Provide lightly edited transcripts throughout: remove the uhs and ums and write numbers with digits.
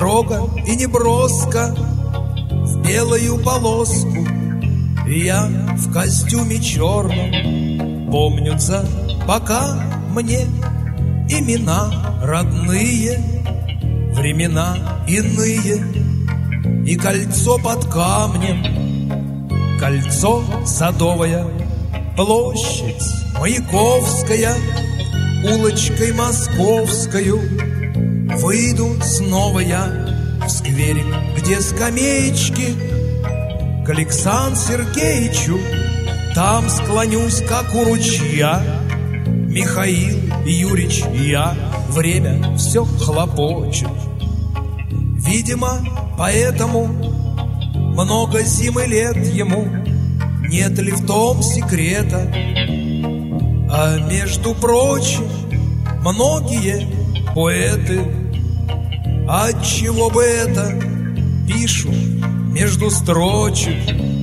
строго и неброско, в белую полоску. И я в костюме черном. Помнятся пока мне имена родные, времена иные. И кольцо под камнем, кольцо садовая, площадь Маяковская, улочкой московскою. Выйду снова я в скверик, где скамеечки, к Александру Сергеевичу. Там склонюсь, как у ручья. Михаил Юрьевич, я, время все хлопочет. Видимо, поэтому много зим и лет ему. Нет ли в том секрета? А между прочим, многие поэты, отчего бы это, пишут между строчек.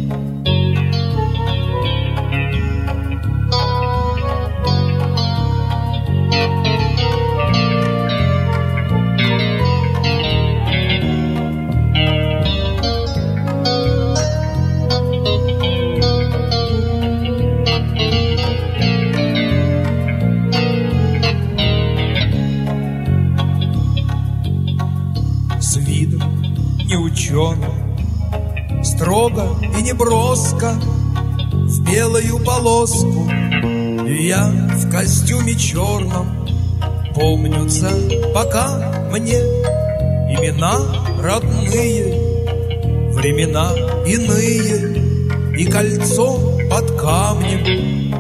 С видом неученым, строго и неброско, в белую полоску. И я в костюме черном. Помнятся пока мне имена родные, времена иные. И кольцо под камнем,